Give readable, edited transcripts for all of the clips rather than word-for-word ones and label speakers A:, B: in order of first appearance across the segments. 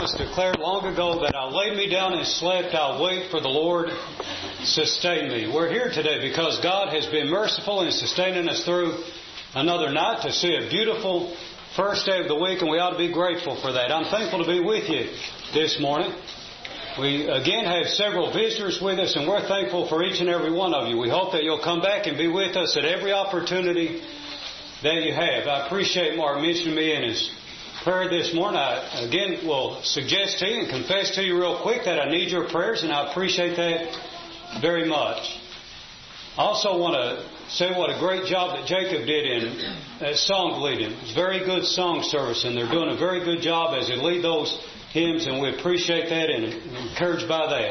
A: psalmist declared long ago that I laid me down and slept, I'll wait for the Lord sustain me. We're here today because God has been merciful in sustaining us through another night to see a beautiful first day of the week, and we ought to be grateful for that. I'm thankful to be with you this morning. We again have several visitors with us, and we're thankful for each and every one of you. We hope that you'll come back and be with us at every opportunity that you have. I appreciate Mark mentioning me in his prayer this morning. I again will suggest to you and confess to you real quick that I need your prayers, and I appreciate that very much. I also want to say what a great job that Jacob did in song leading. It's a very good song service, and they're doing a very good job as they lead those hymns, and we appreciate that and encouraged by that.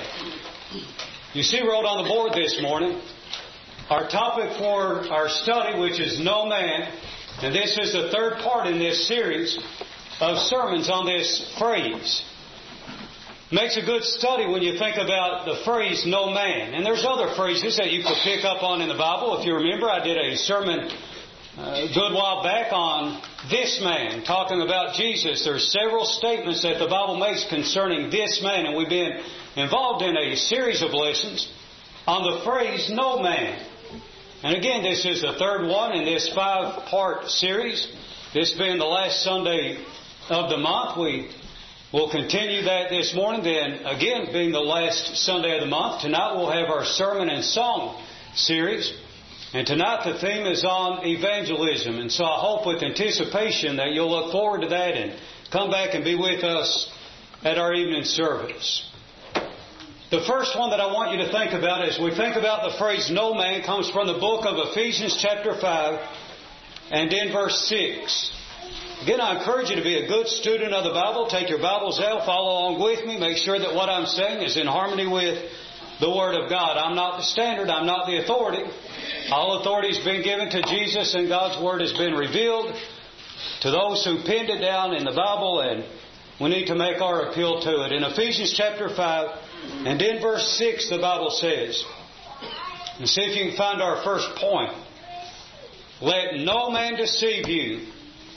A: You see wrote on the board this morning our topic for our study, which is No Man, and this is the third part in this series of sermons on this phrase. Makes a good study when you think about the phrase no man. And there's other phrases that you could pick up on in the Bible. If you remember, I did a sermon a good while back on this man, talking about Jesus. There's several statements that the Bible makes concerning this man, and we've been involved in a series of lessons on the phrase no man. And again, this is the third one in this 5-part series. This being the last Sunday of the month, we will continue that this morning. Then again, being the last Sunday of the month, tonight we'll have our sermon and song series. And tonight the theme is on evangelism. And so I hope with anticipation that you'll look forward to that and come back and be with us at our evening service. The first one that I want you to think about as we think about the phrase no man comes from the book of Ephesians chapter 5 and in verse 6. Again, I encourage you to be a good student of the Bible. Take your Bibles out, follow along with me. Make sure that what I'm saying is in harmony with the Word of God. I'm not the standard. I'm not the authority. All authority has been given to Jesus, and God's Word has been revealed to those who pinned it down in the Bible, and we need to make our appeal to it. In Ephesians chapter 5 and in verse 6, the Bible says, and see if you can find our first point. Let no man deceive you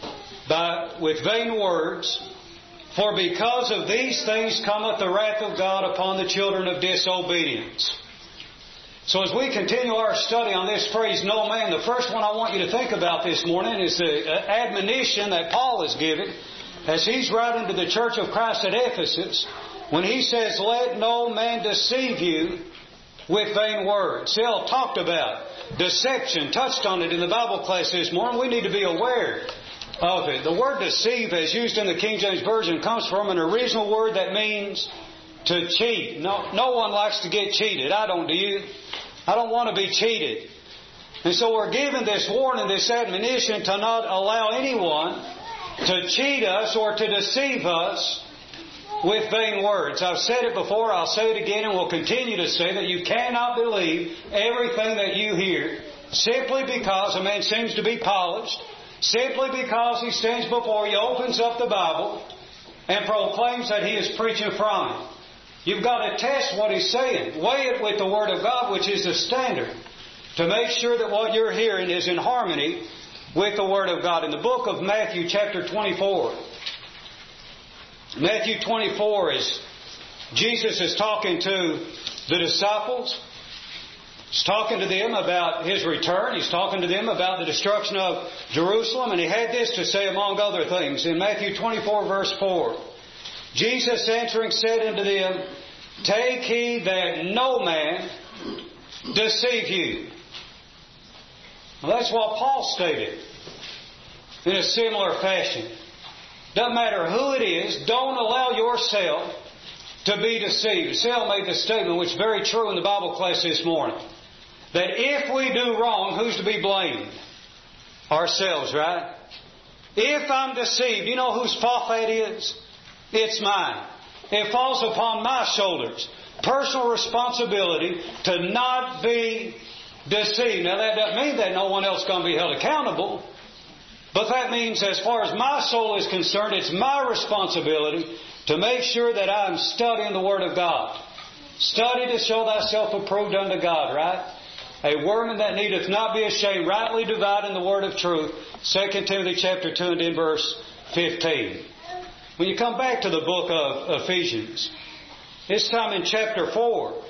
A: with vain words, for because of these things cometh the wrath of God upon the children of disobedience. So as we continue our study on this phrase, no man, the first one I want you to think about this morning is the admonition that Paul is giving as he's writing to the church of Christ at Ephesus, when he says, let no man deceive you with vain words. Phil talked about deception, touched on it in the Bible class this morning. We need to be aware of it. The word deceive, as used in the King James Version, comes from an original word that means to cheat. No one likes to get cheated. I don't, do you? I don't want to be cheated. And so we're given this warning, this admonition to not allow anyone to cheat us or to deceive us with vain words. I've said it before, I'll say it again, and will continue to say that you cannot believe everything that you hear simply because a man seems to be polished, simply because he stands before you, opens up the Bible, and proclaims that he is preaching from it. You've got to test what he's saying. Weigh it with the Word of God, which is the standard, to make sure that what you're hearing is in harmony with the Word of God. In the book of Matthew chapter 24, Matthew 24 is Jesus is talking to the disciples. He's talking to them about His return. He's talking to them about the destruction of Jerusalem. And He had this to say among other things. In Matthew 24 verse 4, Jesus answering said unto them, take heed that no man deceive you. Well, that's what Paul stated in a similar fashion. Doesn't matter who it is, don't allow yourself to be deceived. Sel made the statement, which is very true in the Bible class this morning, that if we do wrong, who's to be blamed? Ourselves, right? If I'm deceived, you know whose fault that is? It's mine. It falls upon my shoulders. Personal responsibility to not be deceived. Now that doesn't mean that no one else is going to be held accountable. But that means as far as my soul is concerned, it's my responsibility to make sure that I'm studying the Word of God. Study to show thyself approved unto God, right? A workman that needeth not be ashamed, rightly dividing the word of truth. 2 Timothy chapter 2 and in verse 15. When you come back to the book of Ephesians, this time in chapter 4,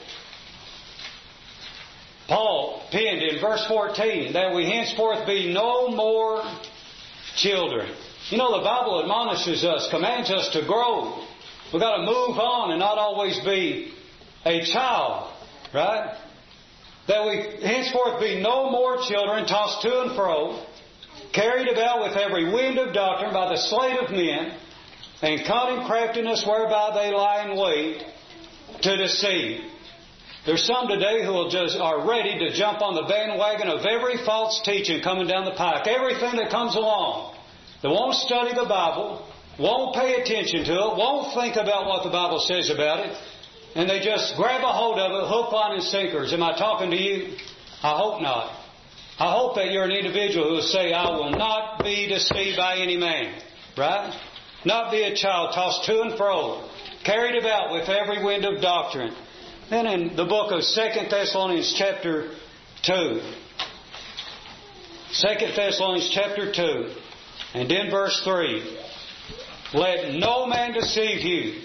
A: Paul penned in verse 14 that we henceforth be no more children. You know, the Bible admonishes us, commands us to grow. We've got to move on and not always be a child, right? That we henceforth be no more children, tossed to and fro, carried about with every wind of doctrine by the sleight of men, and cunning craftiness whereby they lie in wait to deceive. There's some today who are ready to jump on the bandwagon of every false teaching coming down the pike, everything that comes along. They won't study the Bible, won't pay attention to it, won't think about what the Bible says about it, and they just grab a hold of it, hook, line, and sinkers. Am I talking to you? I hope not. I hope that you're an individual who will say, I will not be deceived by any man. Right? Not be a child tossed to and fro, carried about with every wind of doctrine. Then in the book of 2 Thessalonians chapter 2. 2 Thessalonians chapter 2. And then verse 3. Let no man deceive you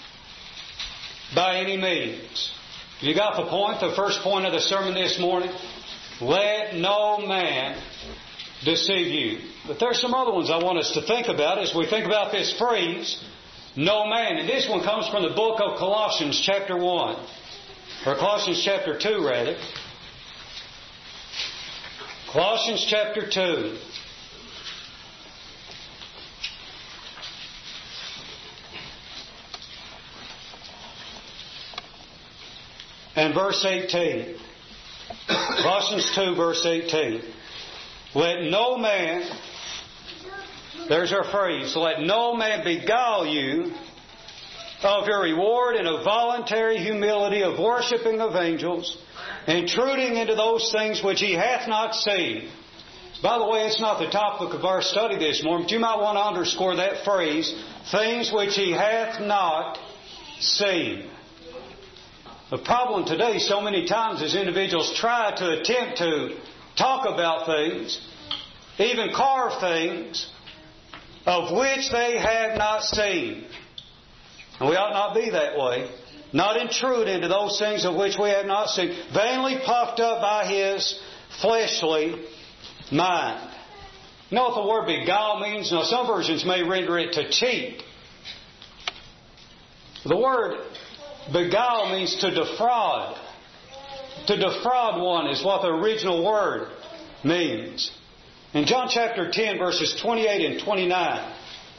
A: by any means. You got the point? The first point of the sermon this morning? Let no man deceive you. But there's some other ones I want us to think about as we think about this phrase, no man. And this one comes from the book of Colossians chapter 1. Or Colossians chapter 2, rather. Colossians chapter 2. And verse 18. Colossians 2, verse 18. Let no man, there's our phrase, let no man beguile you of your reward in a voluntary humility of worshipping of angels, intruding into those things which he hath not seen. By the way, it's not the topic of our study this morning, but you might want to underscore that phrase, things which he hath not seen. The problem today so many times is individuals try to attempt to talk about things, even carve things, of which they have not seen. And we ought not be that way. Not intrude into those things of which we have not seen. Vainly puffed up by his fleshly mind. You know what the word beguile means? Now, some versions may render it to cheat. The word beguile means to defraud. To defraud one is what the original word means. In John chapter 10, verses 28 and 29,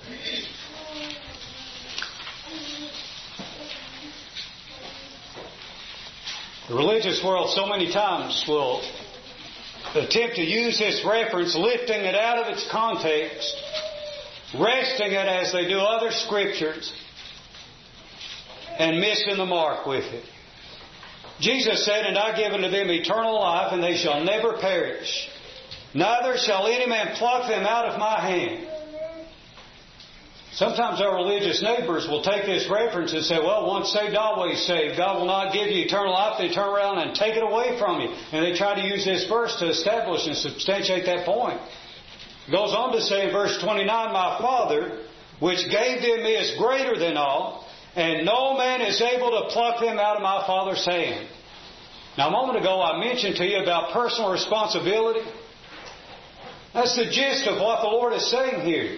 A: the religious world so many times will attempt to use this reference, lifting it out of its context, wresting it as they do other scriptures, and missing the mark with it. Jesus said, and I give unto them eternal life, and they shall never perish. Neither shall any man pluck them out of my hand. Sometimes our religious neighbors will take this reference and say, well, once saved, always saved. God will not give you eternal life. They turn around and take it away from you. And they try to use this verse to establish and substantiate that point. It goes on to say in verse 29, my Father, which gave them me, is greater than all, and no man is able to pluck them out of my Father's hand. Now, a moment ago, I mentioned to you about personal responsibility. That's the gist of what the Lord is saying here.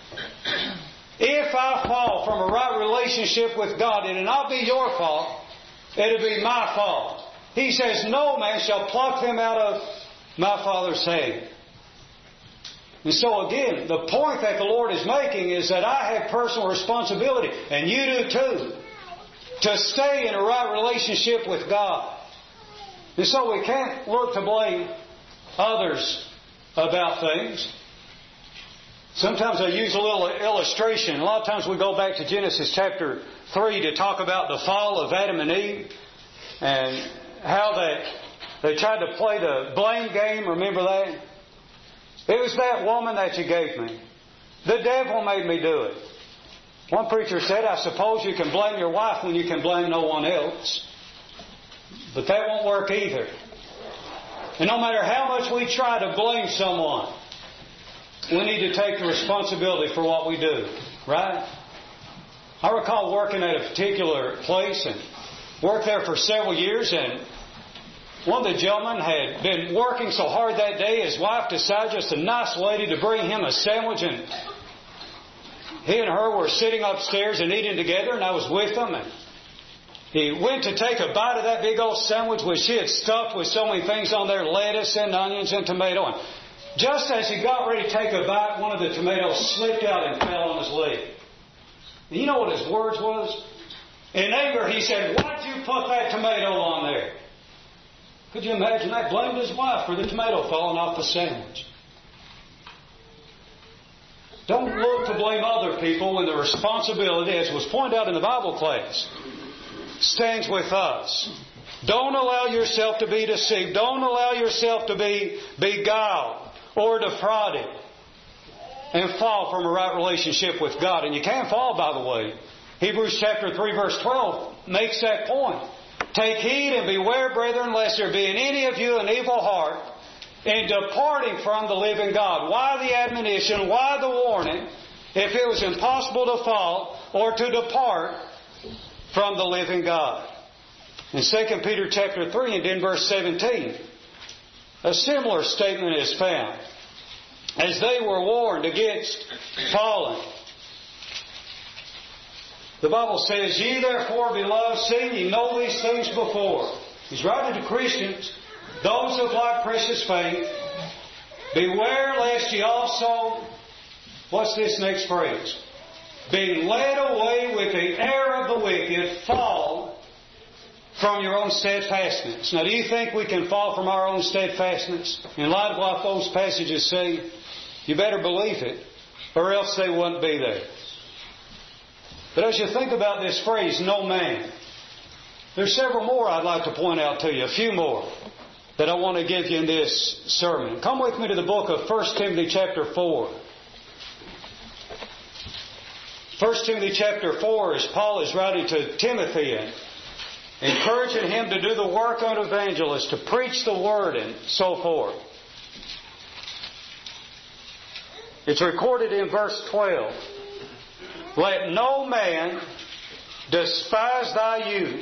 A: If I fall from a right relationship with God, it'll not be your fault. It'll be my fault. He says, no man shall pluck them out of my Father's hand. And so again, the point that the Lord is making is that I have personal responsibility, and you do too, to stay in a right relationship with God. And so we can't look to blame others about things. Sometimes I use a little illustration. A lot of times we go back to Genesis chapter 3 to talk about the fall of Adam and Eve and how they tried to play the blame game. Remember that? It was that woman that you gave me. The devil made me do it. One preacher said, I suppose you can blame your wife when you can blame no one else. But that won't work either. And no matter how much we try to blame someone, we need to take the responsibility for what we do. Right? I recall working at a particular place and worked there for several years, and one of the gentlemen had been working so hard that day, his wife decided, just a nice lady, to bring him a sandwich, and he and her were sitting upstairs and eating together, and I was with them, and he went to take a bite of that big old sandwich which she had stuffed with so many things on there, lettuce and onions and tomato, and just as he got ready to take a bite, one of the tomatoes slipped out and fell on his leg. And you know what his words was? In anger, he said, "Why'd you put that tomato on there?" Could you imagine that? Blamed his wife for the tomato falling off the sandwich. Don't look to blame other people when the responsibility, as was pointed out in the Bible class, stands with us. Don't allow yourself to be deceived. Don't allow yourself to be beguiled or defrauded and fall from a right relationship with God. And you can fall, by the way. Hebrews chapter 3 verse 12 makes that point. Take heed and beware, brethren, lest there be in any of you an evil heart in departing from the living God. Why the admonition? Why the warning? If it was impossible to fall or to depart from the living God. In 2 Peter chapter 3 and in verse 17, a similar statement is found. As they were warned against falling, the Bible says, "Ye therefore, beloved, seeing ye know these things before." He's writing to Christians, those of like precious faith, "Beware lest ye also," what's this next phrase? "Being led away with the error of the wicked, fall from your own steadfastness." Now, do you think we can fall from our own steadfastness? In light of what those passages say, you better believe it, or else they wouldn't be there. But as you think about this phrase, "no man," there's several more I'd like to point out to you, a few more that I want to give you in this sermon. Come with me to the book of 1 Timothy chapter 4. 1 Timothy chapter 4, as Paul is writing to Timothy and encouraging him to do the work of an evangelist, to preach the Word and so forth. It's recorded in verse 12. "Let no man despise thy youth,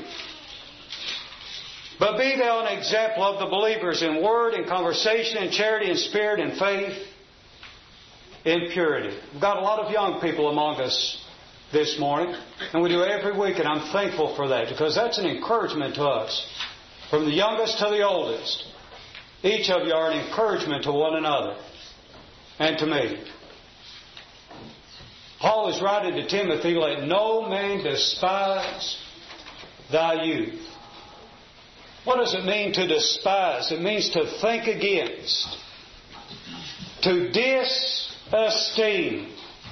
A: but be thou an example of the believers in word and conversation and charity and spirit and faith in purity." We've got a lot of young people among us this morning, and we do every week, and I'm thankful for that, because that's an encouragement to us. From the youngest to the oldest, each of you are an encouragement to one another and to me. Paul is writing to Timothy, "Let no man despise thy youth." What does it mean to despise? It means to think against, to disesteem.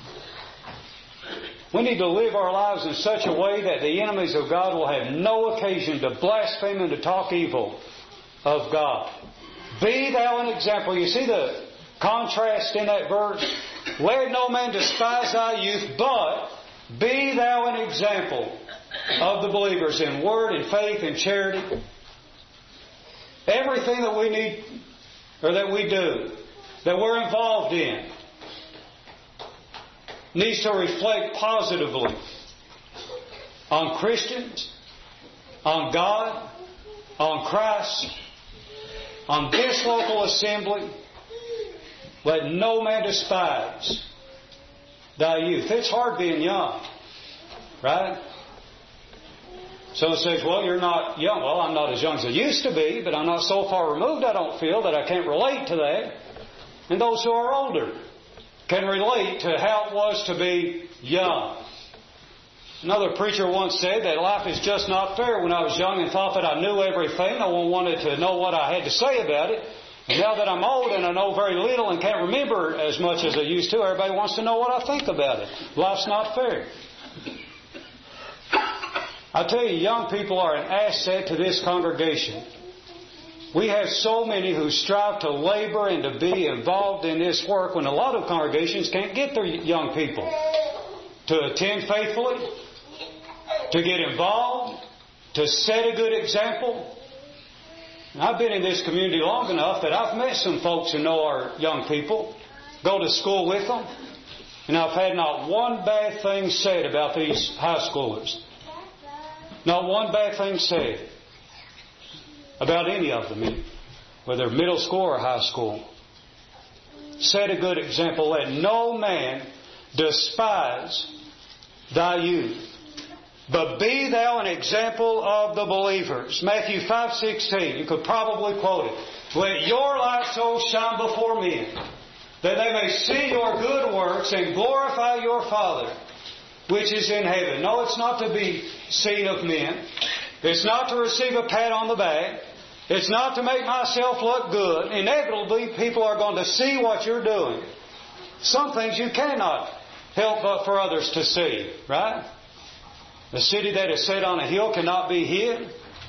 A: We need to live our lives in such a way that the enemies of God will have no occasion to blaspheme and to talk evil of God. "Be thou an example." You see the contrast in that verse? "Let no man despise thy youth, but be thou an example of the believers in word and faith and charity." Everything that we need, or that we do, that we're involved in, needs to reflect positively on Christians, on God, on Christ, on this local assembly. Let no man despise thy youth. It's hard being young, right? Someone says, "Well, you're not young." Well, I'm not as young as I used to be, but I'm not so far removed, I don't feel, that I can't relate to that. And those who are older can relate to how it was to be young. Another preacher once said that life is just not fair. When I was young and thought that I knew everything, no one wanted to know what I had to say about it. And now that I'm old and I know very little and can't remember as much as I used to, everybody wants to know what I think about it. Life's not fair. I tell you, young people are an asset to this congregation. We have so many who strive to labor and to be involved in this work when a lot of congregations can't get their young people to attend faithfully, to get involved, to set a good example. And I've been in this community long enough that I've met some folks who know our young people, go to school with them, And I've had not one bad thing said about these high schoolers. Not one bad thing said about any of them, whether middle school or high school. Set a good example. Let no man despise thy youth, but be thou an example of the believers. Matthew 5:16. You could probably quote it. Let your light so shine before men, that they may see your good works and glorify your Father which is in heaven. No, it's not to be seen of men. It's not to receive a pat on the back. It's not to make myself look good. Inevitably, people are going to see what you're doing. Some things you cannot help but for others to see, right? The city that is set on a hill cannot be hid.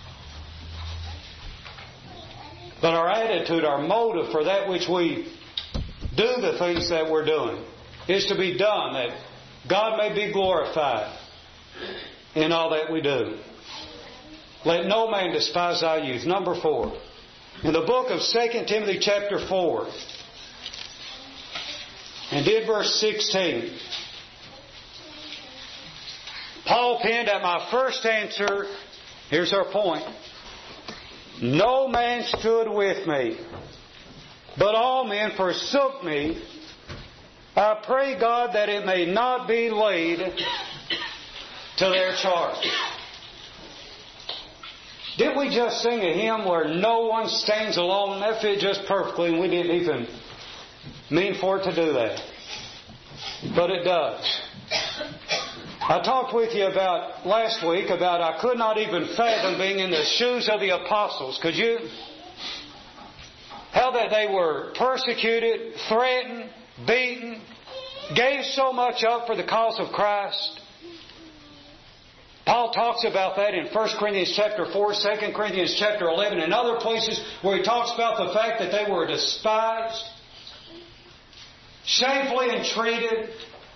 A: But our attitude, our motive for that which we do the things that we're doing is to be done that God may be glorified in all that we do. Let no man despise thy youth. Number 4. In the book of 2 Timothy chapter 4 and in verse 16, Paul penned at my first answer, here's our point, no man stood with me, but all men forsook me. I pray God that it may not be laid to their charge. Didn't we just sing a hymn where no one stands alone? That fit just perfectly, and we didn't even mean for it to do that. But it does. I talked with you about last week about I could not even fathom being in the shoes of the apostles. Could you? How that they were persecuted, threatened, beaten, gave so much up for the cause of Christ. Paul talks about that in 1 Corinthians chapter 4, 2 Corinthians chapter 11, and other places where he talks about the fact that they were despised, shamefully entreated,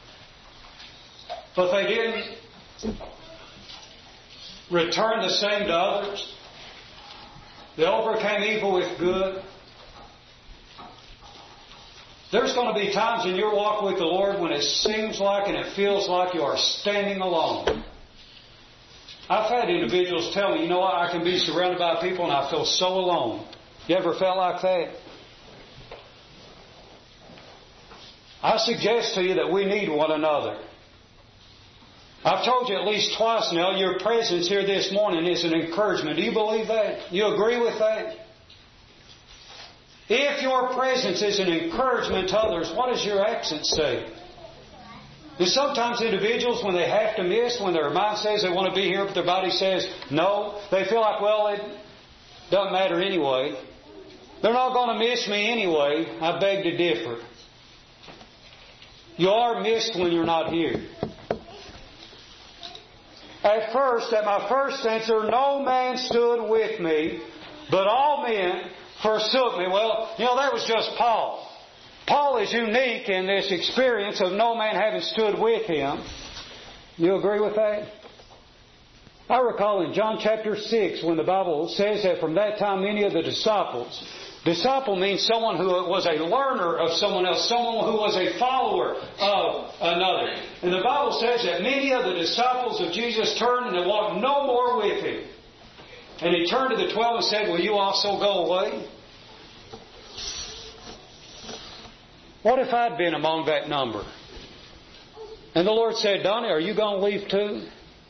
A: but they didn't return the same to others. They overcame evil with good. There's going to be times in your walk with the Lord when it seems like and it feels like you are standing alone. I've had individuals tell me, you know what, I can be surrounded by people and I feel so alone. You ever felt like that? I suggest to you that we need one another. I've told you at least twice now, your presence here this morning is an encouragement. Do you believe that? You agree with that? If your presence is an encouragement to others, what does your accent say? And sometimes individuals, when they have to miss, when their mind says they want to be here, but their body says no, they feel like, well, it doesn't matter anyway. They're not going to miss me anyway. I beg to differ. You are missed when you're not here. At my first answer, no man stood with me, but all men forsook me. Well, that was just Paul. Paul is unique in this experience of no man having stood with him. You agree with that? I recall in John chapter 6 when the Bible says that from that time many of the disciple means someone who was a learner of someone else, someone who was a follower of another. And the Bible says that many of the disciples of Jesus turned and they walked no more with him. And he turned to the 12 and said, will you also go away? What if I'd been among that number? And the Lord said, Donnie, are you going to leave too?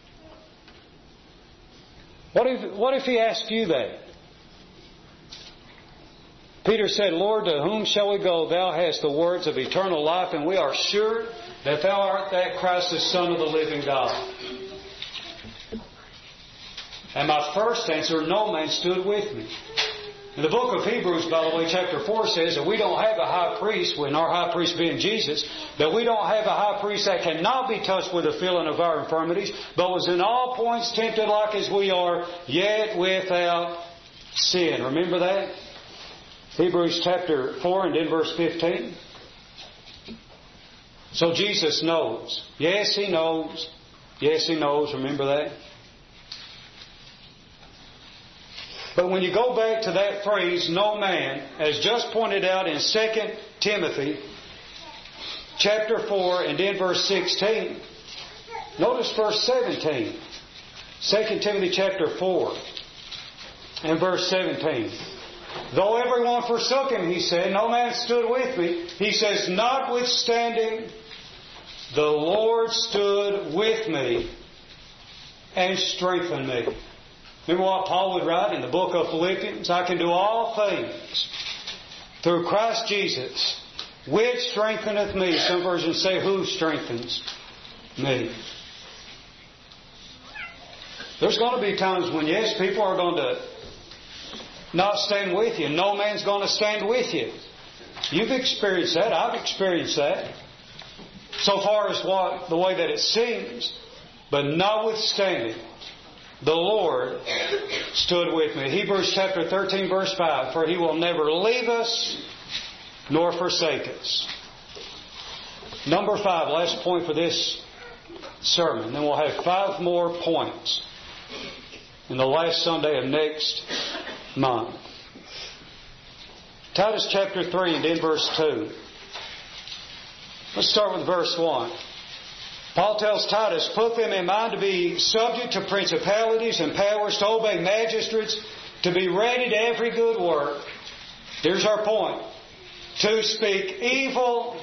A: What if He asked you that? Peter said, Lord, to whom shall we go? Thou hast the words of eternal life, and we are sure that Thou art that Christ, the Son of the living God. And my first answer, no man stood with me. In the book of Hebrews, by the way, chapter 4 says that we don't have a high priest, when our high priest being Jesus, that we don't have a high priest that cannot be touched with the feeling of our infirmities, but was in all points tempted like as we are, yet without sin. Remember that? Hebrews chapter 4 and in verse 15. So Jesus knows. Yes, He knows. Yes, He knows. Remember that? But when you go back to that phrase, no man, as just pointed out in 2 Timothy chapter 4 and then verse 16. Notice verse 17. 2 Timothy chapter 4 and verse 17. Though everyone forsook him, he said, no man stood with me. He says, notwithstanding, the Lord stood with me and strengthened me. Remember what Paul would write in the book of Philippians? I can do all things through Christ Jesus, which strengtheneth me. Some versions say, who strengthens me. There's going to be times when, yes, people are going to not stand with you. No man's going to stand with you. You've experienced that. I've experienced that. So far as the way that it seems. But notwithstanding, the Lord stood with me. Hebrews chapter 13 verse 5. For He will never leave us nor forsake us. Number 5, last point for this sermon. Then we'll have 5 more points in the last Sunday of next month. Titus chapter 3 and then verse 2. Let's start with verse 1. Paul tells Titus, put them in mind to be subject to principalities and powers, to obey magistrates, to be ready to every good work. Here's our point. To speak evil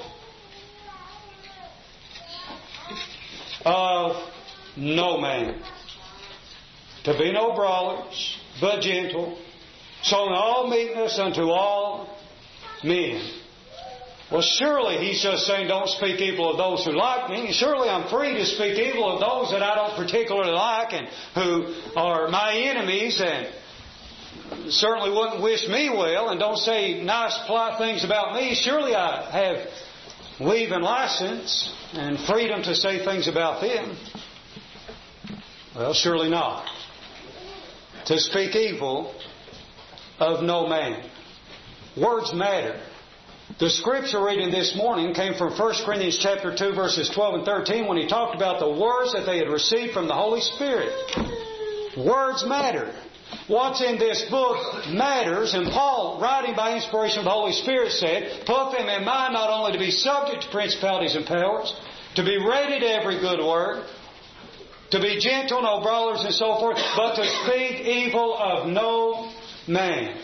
A: of no man. To be no brawlers, but gentle, showing all meekness unto all men. Well, surely he's just saying don't speak evil of those who like me. Surely I'm free to speak evil of those that I don't particularly like and who are my enemies and certainly wouldn't wish me well and don't say nice, polite things about me. Surely I have leave and license and freedom to say things about them. Well, surely not. To speak evil of no man. Words matter. The scripture reading this morning came from 1 Corinthians chapter 2 verses 12 and 13 when he talked about the words that they had received from the Holy Spirit. Words matter. What's in this book matters, and Paul, writing by inspiration of the Holy Spirit, said, put them in mind not only to be subject to principalities and powers, to be ready to every good work, to be gentle, no brawlers and so forth, but to speak evil of no man.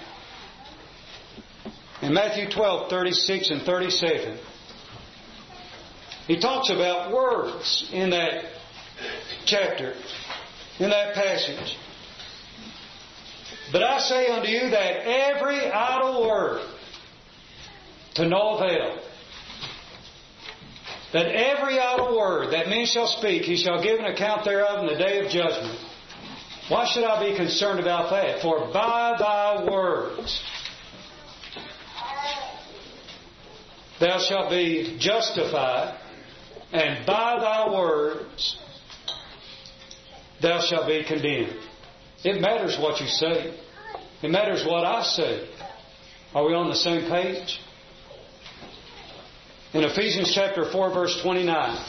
A: In Matthew 12, 36 and 37, he talks about words in that chapter, in that passage. But I say unto you that every idle word to no avail. That every idle word that men shall speak, he shall give an account thereof in the day of judgment. Why should I be concerned about that? For by thy words thou shalt be justified, and by thy words thou shalt be condemned. It matters what you say. It matters what I say. Are we on the same page? In Ephesians chapter 4 verse 29,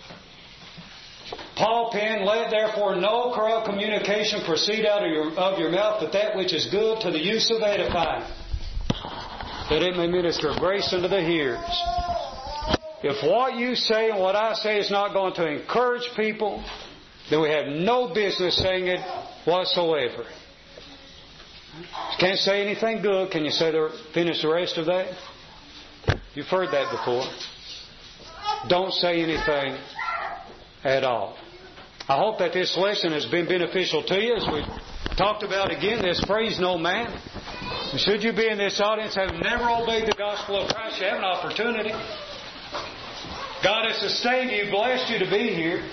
A: Paul penned, let therefore no corrupt communication proceed out of your mouth, but that which is good to the use of edifying, that it may minister grace unto the hearers. If what you say and what I say is not going to encourage people, then we have no business saying it whatsoever. You can't say anything good. Can you finish the rest of that? You've heard that before. Don't say anything at all. I hope that this lesson has been beneficial to you as we talked about again this phrase, no man. And should you be in this audience having never obeyed the gospel of Christ, you have an opportunity. God has sustained you, blessed you to be here.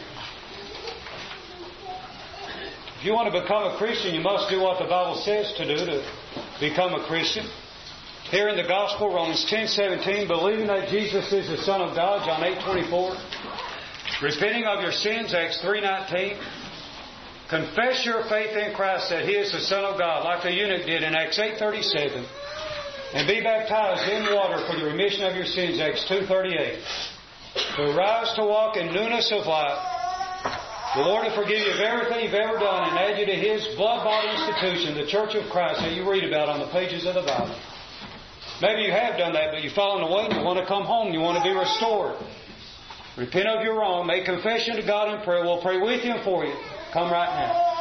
A: If you want to become a Christian, you must do what the Bible says to do to become a Christian. Here in the Gospel, Romans 10:17, believing that Jesus is the Son of God, John 8:24. Repenting of your sins, Acts 3:19. Confess your faith in Christ that He is the Son of God, like the eunuch did in Acts 8:37. And be baptized in water for the remission of your sins, Acts 2:38. To rise to walk in newness of life. The Lord will forgive you of everything you've ever done and add you to His blood-bought institution, the Church of Christ, that you read about on the pages of the Bible. Maybe you have done that, but you've fallen away and you want to come home. You want to be restored. Repent of your wrong. Make confession to God in prayer. We'll pray with you and for you. Come right now.